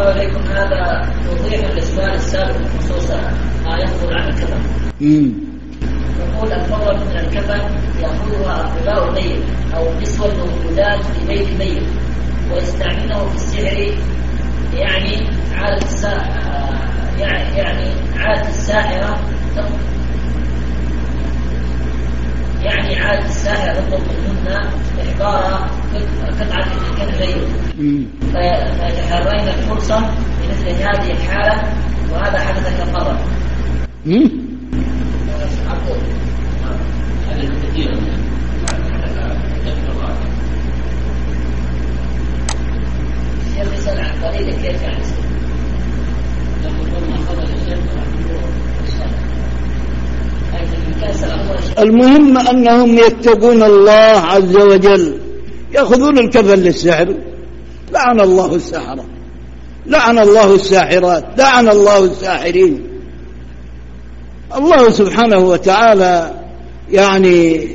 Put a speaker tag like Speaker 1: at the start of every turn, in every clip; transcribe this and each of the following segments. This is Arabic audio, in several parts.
Speaker 1: عليكم. هذا توضيح للسؤال السابق خصوصا ما يخرج عن الكفن. يقول الفضل من الكفن يأخذها أقرباء الميت أو نسوة موجودات في بيت الميت ويستعملونه في السحر، يعني عادة الساحرة تطلب منهن إحضار قطعة من كان الميت فيتحرين الفرصة مثل هذه الحالة، وهذا حدث كفرة. الشيخ يسأل عن طريقة كيف يعني
Speaker 2: المهم أنهم يتقون الله عز وجل، يأخذون الكفن للسحر. لعن الله السحرة، لعن الله الساحرات، لعن الله الساحرين. الله سبحانه وتعالى يعني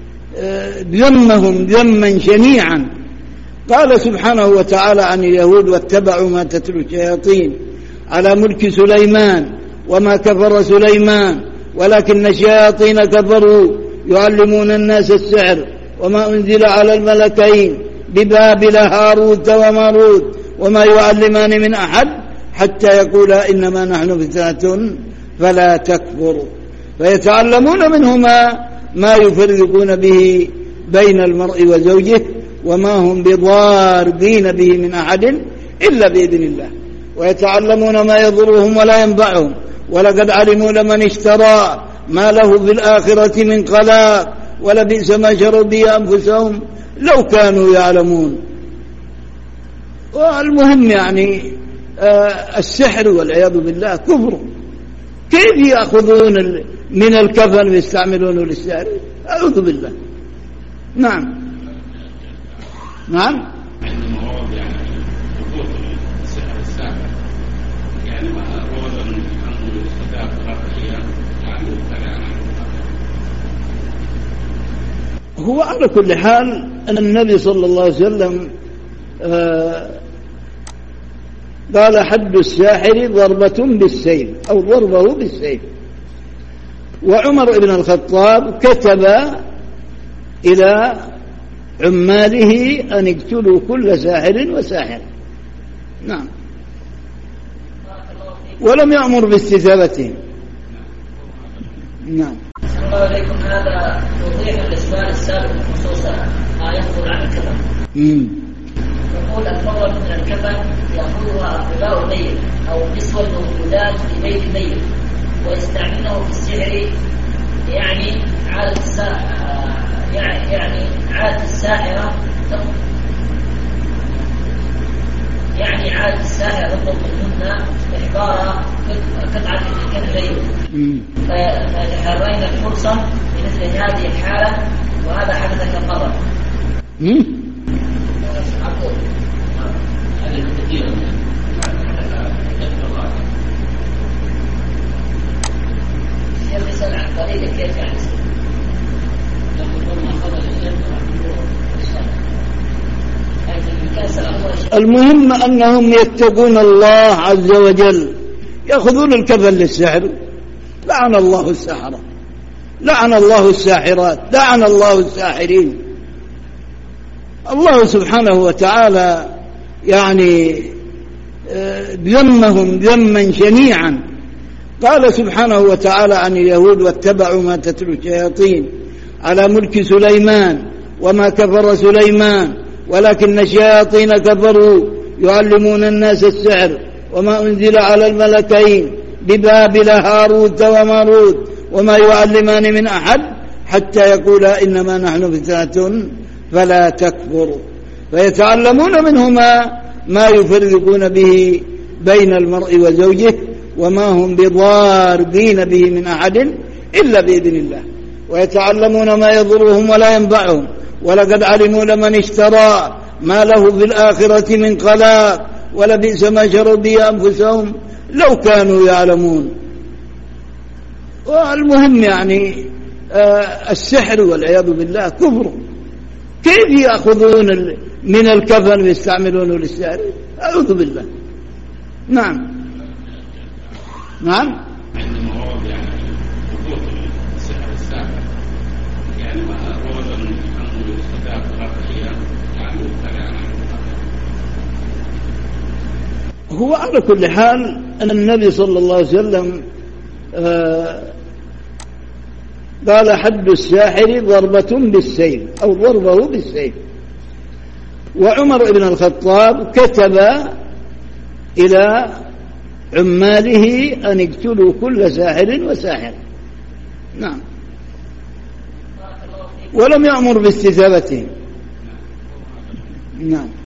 Speaker 2: ذمهم ذما شنيعا. قال سبحانه وتعالى عن اليهود: واتبعوا ما تتلو الشياطين على ملك سليمان وما كفر سليمان ولكن الشياطين كفروا يعلمون الناس السحر وما أنزل على الملكين ببابل هاروت وماروت وما يعلمان من أحد حتى يقولا إنما نحن فتنة فلا تكفروا. فيتعلمون منهما ما يفرقون به بين المرء وزوجه وما هم بضارين به من أحد إلا بإذن الله، ويتعلمون ما يضرهم ولا ينفعهم، ولقد علموا لمن اشترى ما له في الآخرة من خلاق ولبئس ما شروا به أنفسهم لو كانوا يعلمون. والمهم يعني السحر والعياذ بالله كفر. كيف يأخذون من الكفن ويستعملونه للسحر؟ أعوذ بالله. نعم هو على كل حال أن النبي صلى الله عليه وسلم قال: حد الساحر ضربة بالسيف أو ضربه بالسيف. وعمر بن الخطاب كتب إلى عماله أن يقتلوا كل ساحر وساحر. نعم. ولم يأمر باستتابتهم. نعم.
Speaker 1: السلام عليكم. هذا توضيح للسؤال السابق خصوصا ما يخرج عن الكفن. يقول الفضل من الكفن يأخذها أقرباء الميت أو نسوة موجودات في بيت الميت ويستعملونه في السحر، يعني عادة الساحرة تطلب منهن إحضار قطعة من كان الميت فيتحرين الفرصة مثل هذه الحالة، وهذا حدث كفرة. الشيخ يسأل عن طريقة كيف يعني
Speaker 2: المهم أنهم يتقون الله عز وجل، يأخذون الكفن للسحر. لعن الله السحرة، لعن الله الساحرات، لعن الله الساحرين. الله سبحانه وتعالى يعني ذمهم ذما شنيعا. قال سبحانه وتعالى عن اليهود: واتبعوا ما تتلو الشياطين على ملك سليمان وما كفر سليمان ولكن الشياطين كفروا يعلمون الناس السحر وما أنزل على الملكين ببابل هاروت وماروت وما يعلمان من أحد حتى يقولا إنما نحن فتنة فلا تكفروا. فيتعلمون منهما ما يفرقون به بين المرء وزوجه وما هم بضارين به من أحد إلا بإذن الله، ويتعلمون ما يضرهم ولا ينفعهم، ولقد علموا لمن اشترى ما له في الآخرة من خلاق ولبئس ما شروا به أنفسهم لو كانوا يعلمون. والمهم يعني السحر والعياذ بالله كفر. كيف يأخذون من الكفن ويستعملونه للسحر؟ أعوذ بالله. نعم نعم.
Speaker 3: عندما ورد يعني وجود السحر السابق يعني ما ورد أنه يستتاب 3 أيام يعني
Speaker 2: هو على كل حال أن النبي صلى الله عليه وسلم قال حد الساحر ضربة بالسيف أو ضربه بالسيف. وعمر بن الخطاب كتب إلى عماله أن يقتلوا كل ساحر وساحر. نعم. ولم يأمر باستتابته. نعم.